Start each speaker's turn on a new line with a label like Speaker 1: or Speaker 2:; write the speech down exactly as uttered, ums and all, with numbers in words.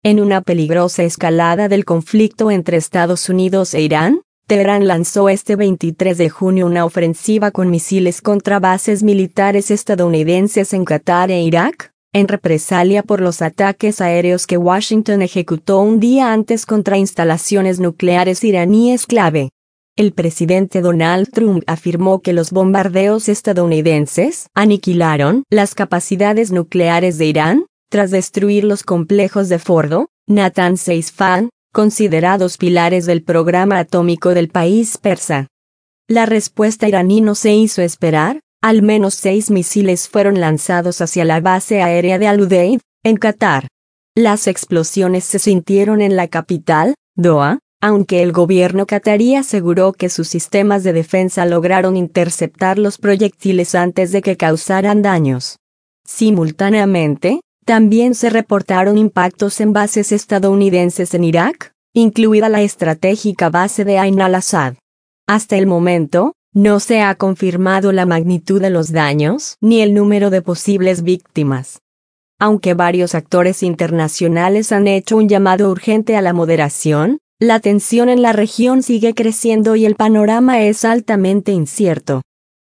Speaker 1: En una peligrosa escalada del conflicto entre Estados Unidos e Irán, Teherán lanzó este veintitrés de junio una ofensiva con misiles contra bases militares estadounidenses en Qatar e Irak, en represalia por los ataques aéreos que Washington ejecutó un día antes contra instalaciones nucleares iraníes clave. El presidente Donald Trump afirmó que los bombardeos estadounidenses aniquilaron las capacidades nucleares de Irán, tras destruir los complejos de Fordo, Natanz e Isfahán, considerados pilares del programa atómico del país persa. La respuesta iraní no se hizo esperar, al menos seis misiles fueron lanzados hacia la base aérea de Al-Udeid, en Qatar. Las explosiones se sintieron en la capital, Doha, aunque el gobierno qatarí aseguró que sus sistemas de defensa lograron interceptar los proyectiles antes de que causaran daños. Simultáneamente, también se reportaron impactos en bases estadounidenses en Irak, incluida la estratégica base de Ain al-Asad. Hasta el momento, no se ha confirmado la magnitud de los daños ni el número de posibles víctimas. Aunque varios actores internacionales han hecho un llamado urgente a la moderación, la tensión en la región sigue creciendo y el panorama es altamente incierto.